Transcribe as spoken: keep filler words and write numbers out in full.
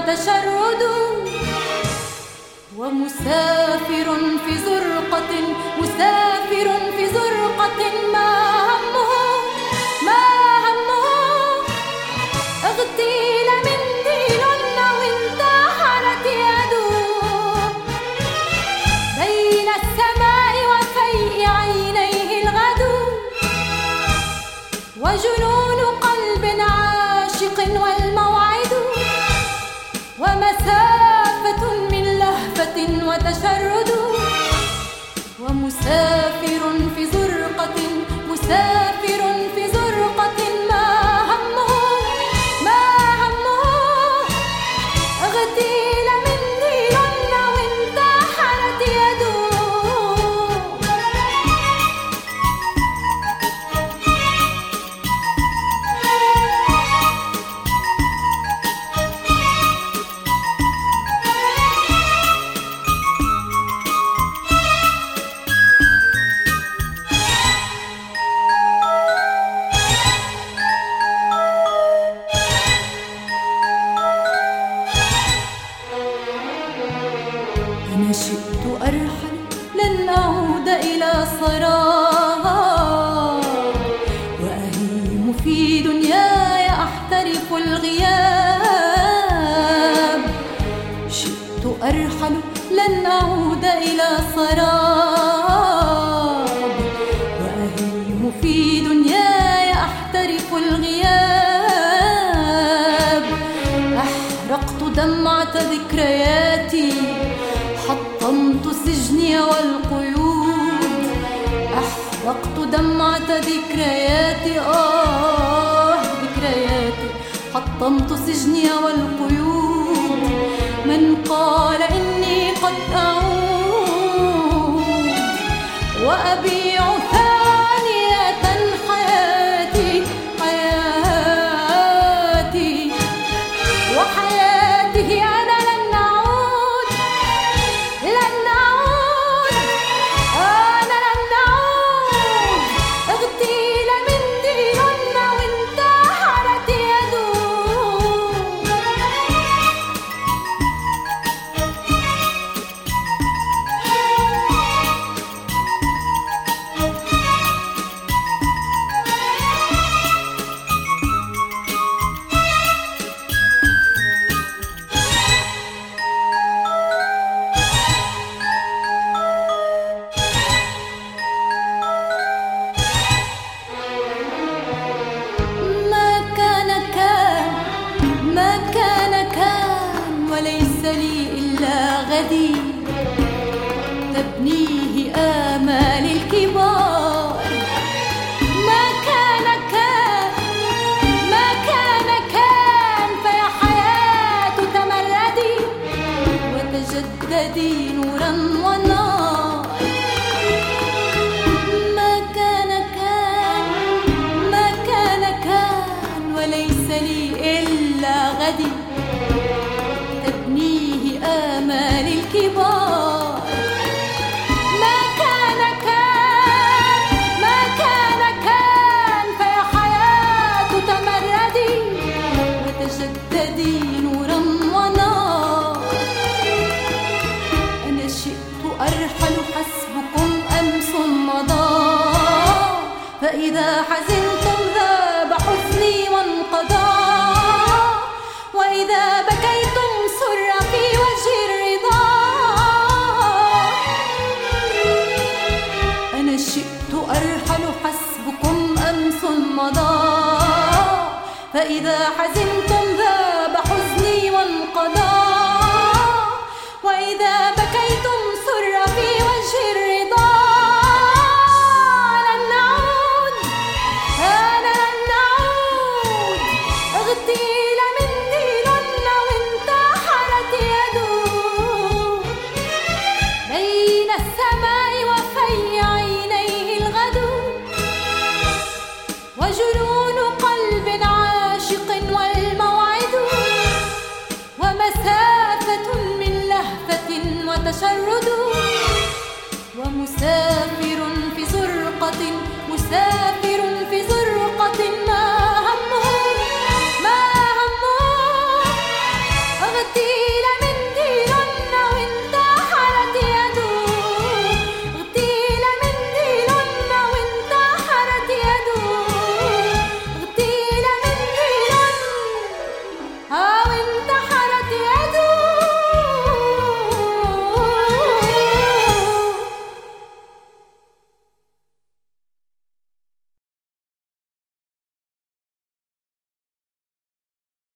وتشرد، ومسافر في زرقة، مسافر في زرقة ما همه ما همه اغتيل منديل أو انتحرت يده بين السماء وفيء عينيه الغد، وجنون قلب عاشق والموعد، ومسافة من لهفة وتشرد، ومسافر في زرقة، مسافر في زرقة ما همه ما همه اغتيل منديل أو انتحرت يده. أنا شئت أرحل لن أعود إلى سراب، وأهيم في دنياي أحترف الغياب. شئت أرحل لن أعود إلى سراب، وأهيم في دنياي أحترف الغياب. أحرقت دمعة ذكرياتي، حطمت سجني والقيود. أحرقت دمعة ذكرياتي، آه ذكرياتي، حطمت سجني والقيود. من قال إني قد أعود وأبيع ثانية حياتي، حياتي وحياته أنا لن أعود، لن أعود، أنا لن أعود اغتيل منديل أو انتحرت يده. ما كان كان وليس لي إلا غدي، تبنيه آمال الكبار. ما كان كان ما كان كان فيا حياة تمردي وتجددي نورا ونار. ما كان كان ما كان كان وليس لي إلا غدي، تبنيه آمال الكبار.